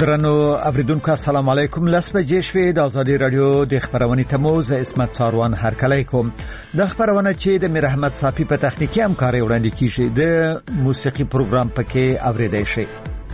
درنو اوریدونکو السلام علیکم. لس بجې شوې د ازادي رادیو د خبرونې تموز اسمت څاروان هرکلی کوم. د خبرونه چې د میر احمد صافی په تخنیکی همکاري وړاندې کیږي د موسیقي پروګرام پکې اوریدای شي.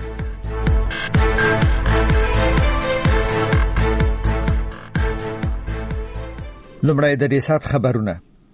لومړی د دې سات خبرونه.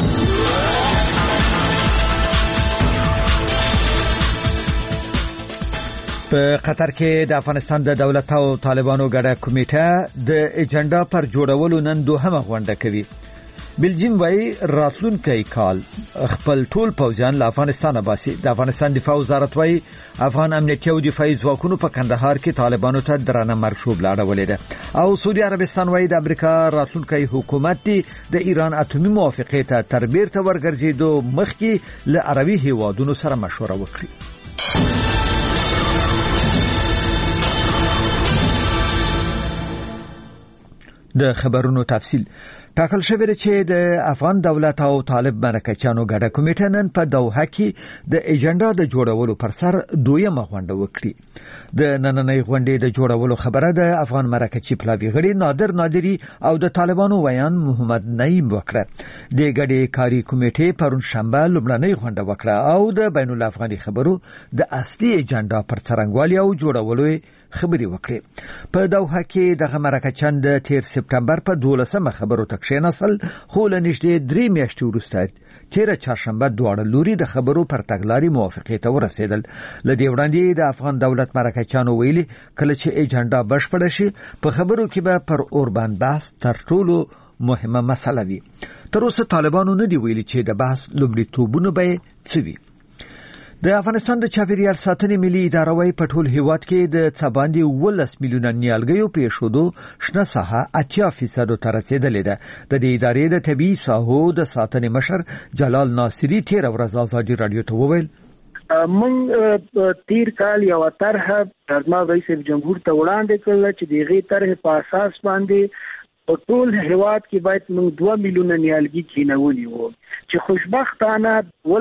په قطر کې د افغانستان د دولت او طالبانو ګډه کمیټه د اجنډا پر جوړولو نن دوهمه غونډه کوي. بلجیم وايي راتلونکي کال خپل ټول پوځیان له افغانستان باسي. د افغانستان دفاع وزارت وايي افغان امنیتي او دفاعي ځواکونو په کندهار کې طالبانو ته درنه مرشوب لاړولې ده. او سعودي عربستان وايي د امریکا راتلونکي حکومت د ایران اتومي موافقه ته تربیر ته ورګرځېدو مخکې له عربي هیوادونو سره مشوره وکړي. د خبرونو تفصیل. ټاکل شوی دی چې د افغان دولت او طالب مرکچانو ګډه کمیټه نن په دوحه کې د ایجنډا د جوړولو پر سر دویمه غونډه وکړي. د نننۍ غونډې د جوړولو خبره د افغان مرکچی پلاوی غړي نادر نادری او د طالبانو ویان محمد نعیم وکړه. د ګډې کاری کمیټې پرون شنبه لومړنۍ غونډه وکړه او د بین الافغاني خبرو د اصلي ایجنډا پر څرنګوالي او جوړولو خبري وکړي. په دوحه کې د مرکچان د 13 سپټمبر په 12مه خبرو ته کښیناستل، خو له نږدې 3 میاشتې وروسته 13 چهارشنبه دواړه لوري د خبرو پر تګلاري موافقه ته ورسېدل. لدې وړاندې د افغان دولت مرکچانو ویلي کله چې ایجنډا بشپړه شي په خبرو کې به پر اوربان بحث تر ټولو مهمه مسله وي. تر اوسه طالبانو نه دی ویلي چې د بحث لومړیتوبونه به څه وي. د افغانستان د چاپیریال ساتنې ملي اداره وايي په ټول هیواد کې د څباندې 10 میلیونه نیالګیو پېښودو شنه ساحه 80% ته رسیدلې ده. د دې ادارې د طبيعي ساحو د ساتنې مشر جلال ناصری تیر ورځ ازادي رادیو ته وویل من تیر کال یو طرح پرما رئیس جمهور ته وړاندې کړل چې دغه طرح په اساس باندې په ټول هیواد کې باید موږ 2 میلیونه نیالګي کینولي وو چې خوشبختانه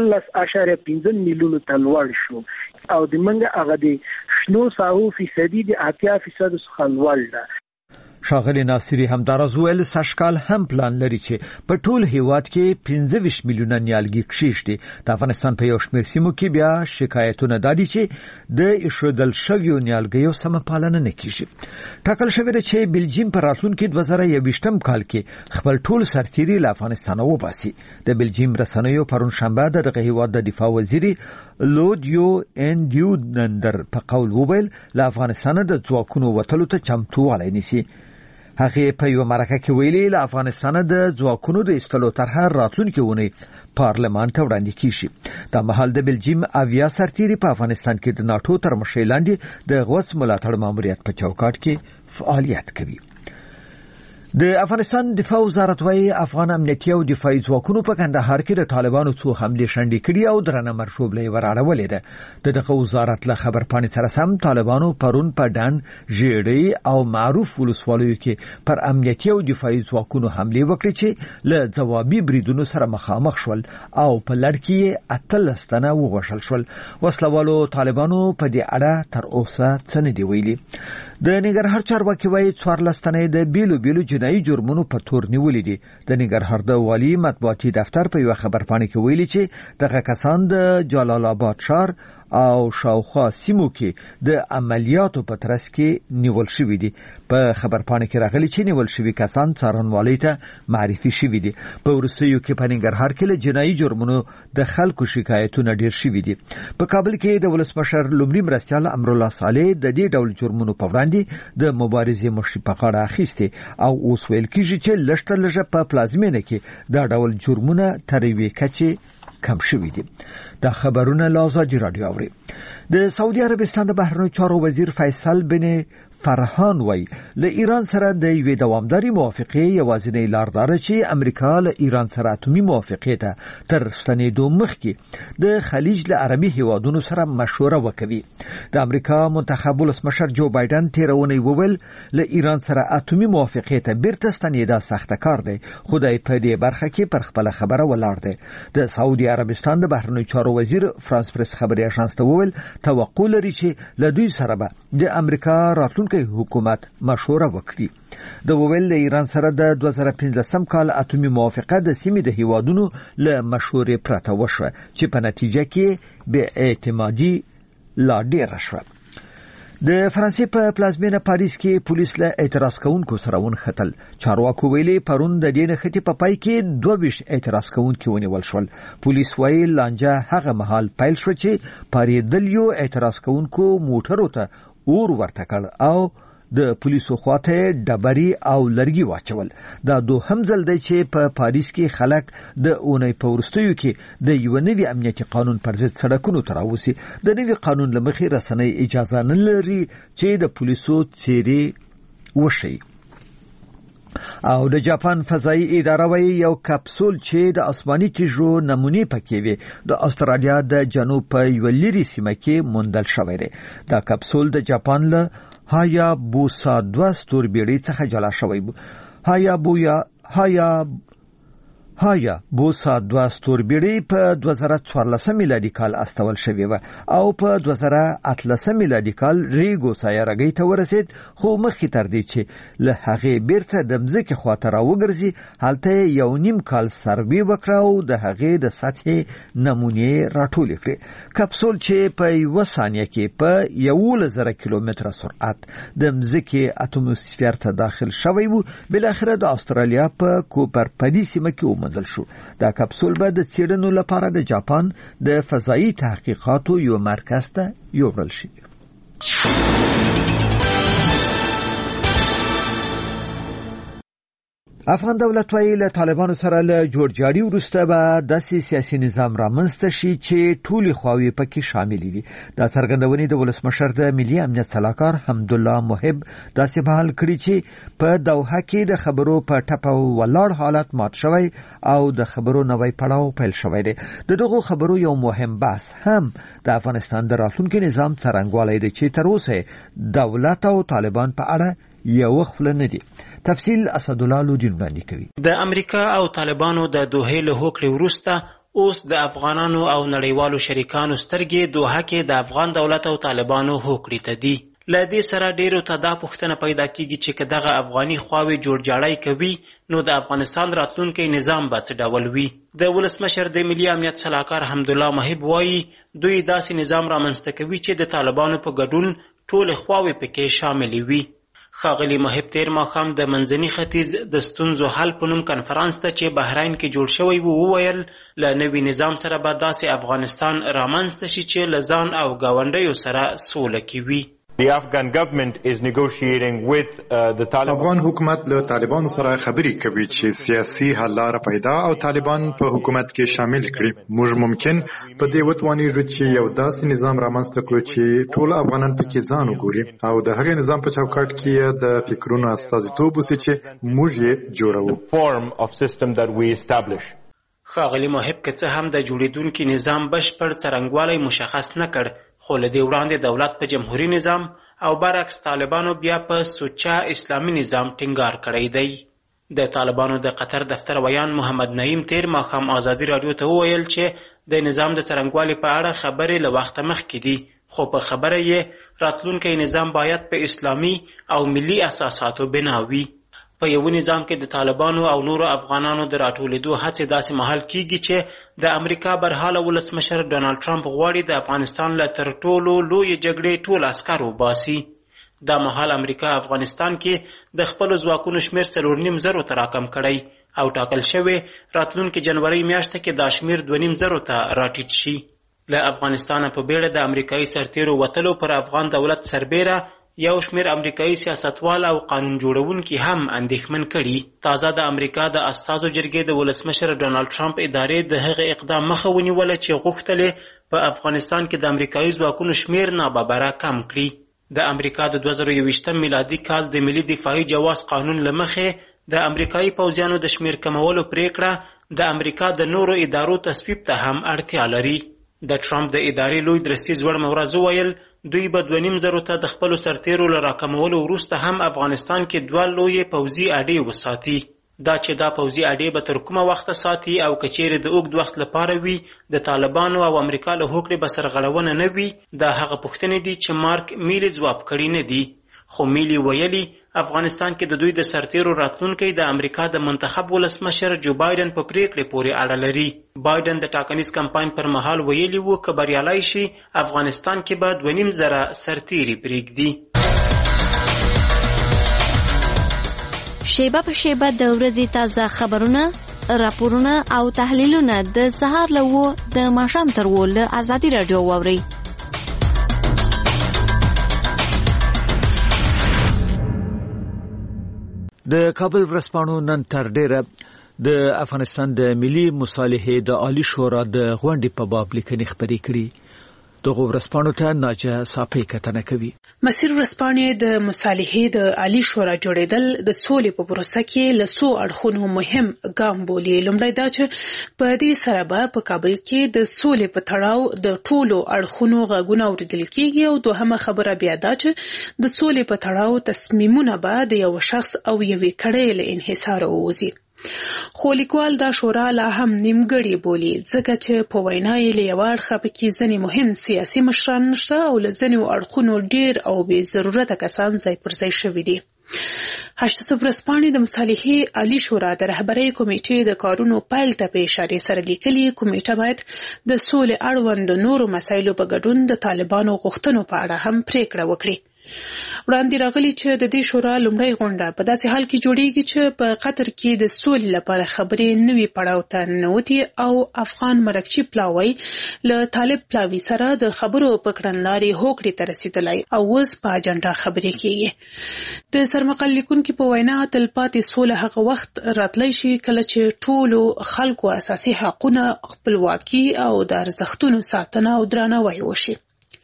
12.5 میلیونه تلوړ شو او د منګه هغه د شنو ساحو فیصدي د 80% څخه لوړ ده. شاغلی ناصری همدارز ویل سشکال هم پلان لري چې په ټول هیواد کې 15 میلیونه نیالګي کښیشتي. د افغانستان په یو شمېر سیمو کې بیا شکایتونه دادي چې د ایښودل شویو نیالګیو سم پالنه نه کیږي. ټاکل شوی دی چې بلجیم په راتلونکي 2021 کال کې خپل ټول سرتیري له افغانستان وباسي. د بلجیم رسنیو پرون شنبه دغه هیواد د دفاع وزیر لودیو انډیونندر په قول وویل له افغانستان د ځواکونو وټلو ته چمتووالی نیسي. هغه په یو مرکه کې ویلي له افغانستان د ځواکونو د ایستلو طرح راتلونکي ونی پارلمان ته وړاندې کیږي. د مهال د بلجیم اویا سرتیري په افغانستان کې د ناتو تر مشرۍ لاندې د غوث ملاتړ ماموریت په چوکاټ کې فعالیت کوي. د افغانستان دفاع وزارت وايي افغان امنیتي او دفاعي ځواکونو په کندهار کې د طالبانو څو حملې شنډې کړي او درنه مرشوب لې وراړولې ده. دغه وزارت له خبر پاڼې سره سم طالبانو پرون په ډان ژیړی او معروف ولسوالیو کې پر امنیتي او دفاعي ځواکونو حملې وکړي چې له ځوابي بریدونو سره مخامخ شول او په لړ کې 18 تنه ووژل شول. وسلوالو طالبانو په دې اړه تر اوسه څه نه دی ویلي. د ننګرهار چارواکي وايي 14 تنه د بیلو جنایي جرمونو په تور نیولې دي. د ننګرهار د والي مطبوعاتي دفتر په یو خبر پاڼه کې ویلي چې دغه کسان د جلال آباد ښار او شاوخوا سیمو کې د عملیاتو په ترڅ کې نیول شوي دي. په خبر پاڼه کې راغلي چې نیول شوي کسان څارنوالۍ ته معرفي شوي دي. په وروستیو کې په ننګرهار کې له جنایي جرمونو د خلکو شکایتونه ډیر شوي دي. په کابل کې د ولسمشر لومړي مرستیال امرالله صالح د دې ډول جرمونو په وړاندې د مبارزې مشري په غاړه اخیسته او اوس ویل کیږي چې لږه په پلازمینه کې دا ډول جرمونه تر یوې کچې کم شوي دي. دا خبرونه لازادي رادیو اوري. د سعودي عربستان د بهرنیو چارو وزیر فیصل بن فرحان وای له ایران سره د یوې دوامداري موافقه یوازینی لار ده چې امریکا له ایران سره اتومي موافقه ته تر ستنېدو مخکې د خلیج له عربي هیوادونو سره مشوره وکړي. د امریکا منتخب ولسمشر جو بایدن تیرونی وویل له ایران سره اتومي موافقه ته بیرته ستنېدا سخت کار دی. خدای په دې برخه کې پر خپل خبره ولاړ دی. د سعودي عربستان د بهرنیو چارو وزیر فرانس پریس خبري اژانس ته وویل توقع لري چې له دوی سره به د امریکا راتلونکي راتلونکي حکومت مشوره وکړي. د وویل د ایران سره د 2015 کال اتومي موافقه د سیمې د هیوادونو له مشورې پرته وشوه چې په نتیجه کې به اعتمادي لا ډیره شوه. د فرانسې په پلازمینه پاریس کې پولیس له اعتراض کوونکو سره ونښتل. چارواکو ویلي پرون د دې نښتې په پای کې 22 اعتراض کوونکي ونیول شول. پولیس وایي لانجه هغه مهال پیل شو چې پاریدلیو اعتراض کوونکو موټرو ته اور ورته کړ او د پولیسو خواته ډبري او لرګي واچول. دا دوهم ځل دی چې په پاریس کې خلک د اونۍ په وروستیو کې د یو نوي امنیتي قانون پر ضد سړکونو ته راوځي. د نوي قانون له مخې رسنۍ اجازه نه لري چې د پولیسو څیرې وشي. او د جاپان فضائي اداره وايي یو کپسول چې د آسماني تیږو نمونې پکې وي د استرالیا د جنوب په یو لري سیمه کې موندل شوی دی. دا کپسول د جاپان له هایابوسا 2 ستوربیړۍ څخه جلا شوی و. هایابوسا 2 ستوربیړۍ په 2014 میلادي کال استول شوی و او په 2018 میلادي کال ریګو سایارګۍ ته ورسید، خو مخکې تر دې چې له هغې بیرته د مځکې خواته راوګرځي هلته یو نیم کال سروې وکړه او د هغې د سطحې نمونې راټولې کړې. کپسول چې په 1 ثانیه کې په 11,000 کیلومتره سرعت د مځکې اتموسفیر ته داخل شوی و، بلاخره د استرالیا په کوپر پدی سیمه کې شو. دا کپسول به د څېړنو لپاره د جاپان د فضائي تحقیقاتو یو مرکز ته یوړل شي. افغان دولت وايي له طالبانو سره له جوړجاړي وروسته به داسې سیاسي نظام رامنځته شي چې ټولې خواوې پکې شاملې وي. دا څرګندونې د ولسمشر د ملي امنیت سلاکار حمدالله محب داسې بحال کړي چې په دوحه کې د خبرو په ټپه ولاړ حالت مات شوی او د خبرو نوی پړاو پیل شوی دی. د دغو خبرو یو مهم بحث هم د افغانستان د راتلونکي نظام څرنګوالی دی چې تر اوسه دولت او طالبان په اړه یو خپل نه دي. تفصیل اسدالله لودین وړاندې کوي. د امریکا او طالبانو د دوحې له هوکړې وروسته اوس د افغانانو او نړیوالو شریکانو سترګې دوحه کې د افغان دولت او طالبانو هوکړې ته دي. له دې سره ډیرو ته دا پوښتنه پیدا کیږي چې که دغه افغاني خواوې جوړجاړی کوي نو د افغانستان راتلونکی نظام به څه ډول وي. د ولسمشر د ملي امنیت سلاکار حمدالله محب وایي دوی داسې نظام رامنځته کوي چې د طالبانو په ګډون ټولې خواوې پکې شاملې وي. ښاغلي محب تیر ماښام د منځني ختیځ د ستونزو حل په نوم کنفرانس ته چې بحرین کې جوړ شوی و وویل له نوي نظام سره به داسې افغانستان رامنځته شي چې له ځان او ګاونډیو سره سوله کې وي. The Afghan government is negotiating with the Taliban. افغان حکومت له طالبانو سره خبرې کوي چې سیاسي حل لاره پیدا او طالبان په حکومت کې شامل کړي. موږ ممکن په دې وتوانیږو چې یو داسې نظام رامنځته کړو چې ټول افغانان پکې ځان وګوري او د هغې نظام په چوکاټ کې د فکرونو استازیتوب وشي چې موږ یې جوړو. Form of system that we establish. ښاغلي محب که څه هم د جوړېدونکي نظام بشپړ څرنګوالی مشخص نه کړ، خو له دې وړاندې دولت په جمهوري نظام او برعکس طالبانو بیا په سوچه اسلامي نظام ټینګار کړی دی. د طالبانو د قطر دفتر ویان محمد نعیم تیر ماښام ازادي راډیو ته وویل چې د نظام د څرنګوالي په اړه خبرې له وخته مخکې دي، خو په خبره یې راتلونکی نظام باید په اسلامي او ملي اساساتو بنا وي. په یو نظام کې د طالبانو او نورو افغانانو د راټولېدو هڅې داسې مهال کیږي چې د امریکا برحاله ولسمشر ډونالډ ټرمپ غواړي د افغانستان له تر ټولو لویې جګړې ټول عسکر وباسي. دا مهال امریکا افغانستان کې د خپلو ځواکونو شمېر 4.5 ته راکم کړی او ټاکل شوی راتلونکي جنوري میاشته کې دا شمېر 2.5 ته راټیټ شي. له افغانستانه په بیړه د امریکایي سرتیرو وتلو پر افغان دولت سربیره یو شمېر امریکایي سیاستوال او قانون جوړونکي هم اندېښمن کړي. تازه د امریکا د استازو جرګې د ولسمشر ډونالډ ټرمپ ادارې د هغه اقدام مخه ونیوله چې غوښتلې په افغانستان کې د امریکایي ځواکونو شمېر ناببره کم کړي. د امریکا د 2021 میلادي کال د ملي دفاعي جواز قانون له مخې د امریکایي پوځیانو د شمېر کمولو پریکړه د امریکا د نورو ادارو تصویب ته هم اړتیا لري. د ټرمپ د ادارې لوی درستیز وړ مورز وویل دوی به 2.5 ته د خپلو سرتیرو له راکمولو وروسته هم افغانستان کې 2 لویې پوځي اډې وساتي. دا چې دا پوځي اډې به تر کومه وخته ساتي او که چیرې د اوږد وخت لپاره وي د طالبانو او امریکا له هوکړې به سرغړونه نه وي، دا هغه پوښتنې دي چې مارک میلي ځواب کړي نه دي. خو میلی ویلي افغانستان کې د دوی د سرتیرو راتلونکی د امریکا د منتخب ولسمشر جو بایدن په پریکړې پورې اړه لري. بایدن د ټاکنیز کمپاین پر مهال ویلي وو که بریالی شي افغانستان کې به 2.5 سرتیري پرېږدي. شیبه په شیبه د ورځې تازه خبرونه، راپورونه او تحلیلونه د سهار له 9 د ماښام تر 10 له ازادي راډیو واورئ. د کابل ورځپاڼو نن تر ډیره د افغانستان د ملي مصالحې د عالی شورا د غونډې په باب لیکنې خپرې کړي. دغه ورځپاڼو ته ناجه صافی کتنه کوي. مسیر ورځپاڼې د مصالحې د عالی شورا جوړېدل د سولې په پروسه کې له څو اړخونو مهم ګام بولي. لومړی دا چې په دې سره به په کابل کې د سولې په تړاو د ټولو اړخونو غږونه اورېدل کېږي، او دوهمه خبره بیا دا چې د سولې په تړاو تصمیمونه به د یو شخص او یوې کړۍ له انحصار ووځي. خو لیکوال دا شورا لا هم نیمګړې بولي، ځکه چې په وینا یې له یو اړخه پکې ځینې مهم سیاسي مشران نشته او له ځینې اړخونو ډېر او بې ضرورته کسان ځای پر ځای شوي دي. هشت ورځپاڼې د مصالحې عالی شورا د رهبرۍ کمیټې د کارونو پیل ته په اشاره سره لیکلي، کمیټه باید د سولې اړوند نورو مسایلو په ګډون د طالبانو غوښتنو په اړه هم پریکړه وکړي. وړاندې راغلي چې د دې شورا لومړی غونډه په داسې حال کې جوړیږي چې په قطر کې د سولې لپاره خبرې نوي پړاو ته ننوتي او افغان مرکچی پلاوی له طالب پلاوی سره د خبرو په کړنلارې هوکړې ته رسیدلی او اوس په اجنډا خبرې کېږي. د سرمقال لیکونکي په وینا تلپاتې سوله هغه وخت راتلی شي کله چې ټولو خلکو اساسي حقونه، خپلواکي او د ارزښتونو ساتنه او درناوی وشي.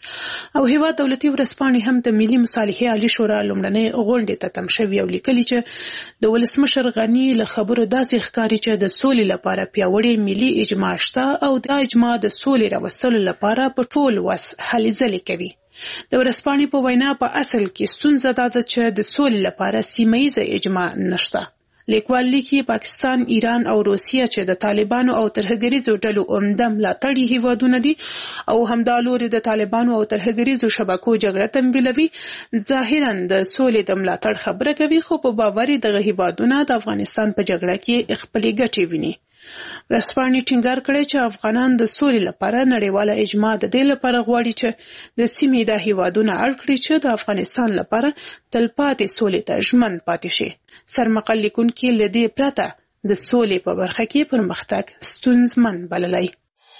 او هیواد دولتي ورځپاڼې هم د ملي مصالحې عالی شورا لومړنۍ غونډې ته تم شوي او لیکلي چې د ولسمشر غني له خبرو داسې ښکاري چې د سولې لپاره پیاوړې ملي اجماع شته او دا اجماع د سولې راوستلو لپاره په ټول وس هلې ځلې کوي. د ورځپاڼې په وینا په اصل کې ستونزه دا ده چې د سولې لپاره سیمه ییزه اجماع نشته. لیکوال لیکي پاکستان، ایران او روسیه چې د طالبانو او ترهګریزو ډلو عمده ملاتړي هیوادونه دي او همدا لوري د طالبانو او ترهګریزو شبکو جګړه تمویلوي، ظاهرا د سولې د ملاتړ خبره کوي، خو په باور دغه هیوادونه د افغانستان په جګړه کې خپلې ګټې ویني. ورځپاڼې ټینګار کړی چې افغانان د سولې لپاره نړیواله اجماع د دې لپاره غواړي چې د سیمې د هیوادونو اړ کړي چې د افغانستان لپاره تلپاتې سولې ته ژمن پاتې شي. سرمقال لیکونکي له دې پرته د سولې په برخه کې پرمختګ ستونزمن بللی.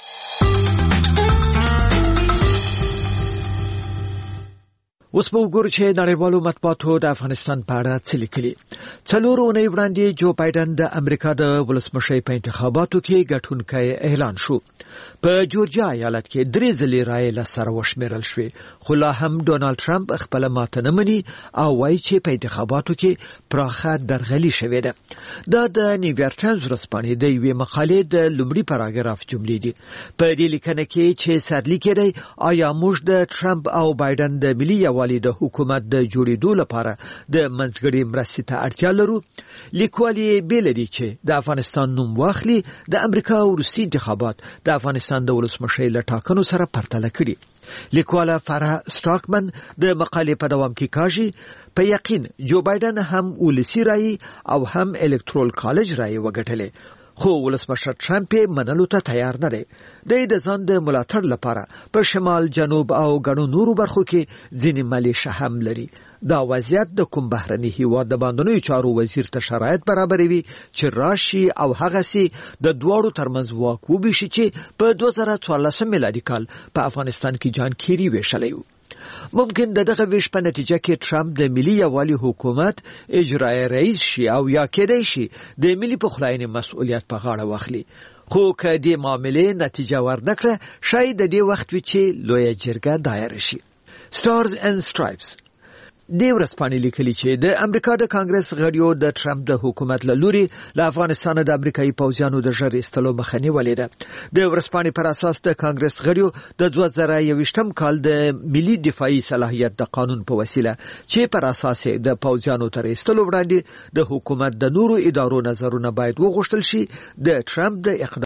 اوس به وګورو چې نړیوالو مطبوعاتو د افغانستان په اړه څه لیکلي. 4 اونۍ وړاندې جو بایدن د امریکا د ولسمشر په انتخاباتو کې ګټونکی اعلان شو. په جورجیا ایالت کې 3 ځلې رایې له سره وشمیرل شوې، خو لا هم ډونالد ټرمپ خپل ماته نه مني او وایي چې په انتخاباتو کې پراخه درغلي شوې ده. دا د نیویارک ټایمز ورځپاڼې د یوې مقالې د لومړي پاراګراف جملې دي. په دې لیکنه کې چې سرلیک دی آیا موږ د ټرمپ او بایدن د ملي یووالي د حکومت د جوړېدو لپاره د منځګړي مرستې ته اړتیا لرو. لیکوال یې بیلدي چې د افغانستان نوم واخلي د امریکا وروستي انتخابات د افغانستان د ولسمشر له ټاکنو سره پرتله کړي. لیکواله فرح سټاکمن د مقالې په دوام کې کاږي په یقین جو بایدن هم ولسی رای او هم الکترال کالج رای وګټلې، خو ولسمشر ټرمپ منلو ته تیار نه دی. د ځان د ملاتړ لپاره په شمال، جنوب او غنو نورو برخو کې ځینې مالیشه هم لري. دا وضعیت د کوم بهرني هیواد د باندنوي چارو وزیر ته شرایط برابروي چې راشي او هغه سي د دوړو ترمنځ واک وبشي چې په 2014 میلادي کال په افغانستان کې جان کیری ویشلی و. ممکن دغه ویش په نتیجه کې ټرمپ د ملي یووالي حکومت اجرایی رئیس شي او یا کېدای شي د ملي پخلاینې مسؤلیت په غاړه واخلي. خو که دې معاملې نتیجه ورنکړه شاید د دې وخت وي چې لویه جرګه دایر شي. Stars and Stripes د ورځپاڼې لیکلي چې د امریکا د کانګرس غړیو د ټرمپ د حکومت له لوري له افغانستان د امریکایي پوځیانو د ژر ایستلو مخه نیولې ده. د ورځپاڼې پر اساس د کانګرس غړیو د 2021 کال د ملي دفاعي صلاحیت د قانون په وسیله چې پر اساس د پوځیانو تر ایستلو وړاندې د حکومت د نورو ادارو نظرونه باید وغوښتل شي، د ټرمپ د